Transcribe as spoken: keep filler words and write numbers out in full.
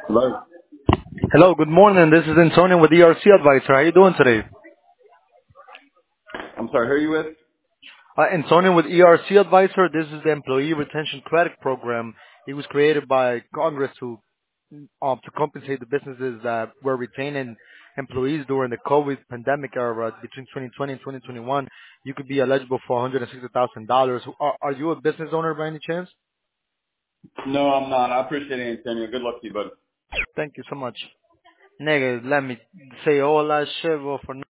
Hello. Hello, good morning. This is Antonio with E R C Advisor. How are you doing today? I'm sorry, who are you with? Uh, Antonio with E R C Advisor. This is the Employee Retention Credit Program. It was created by Congress to um, to compensate the businesses that were retaining employees during the COVID pandemic era between twenty twenty and twenty twenty-one. You could be eligible for one hundred sixty thousand dollars. Are, are you a business owner by any chance? No, I'm not. I appreciate it, Antonio. Good luck to you, bud. Thank you so much. Nigga, let me say hola, chevo, for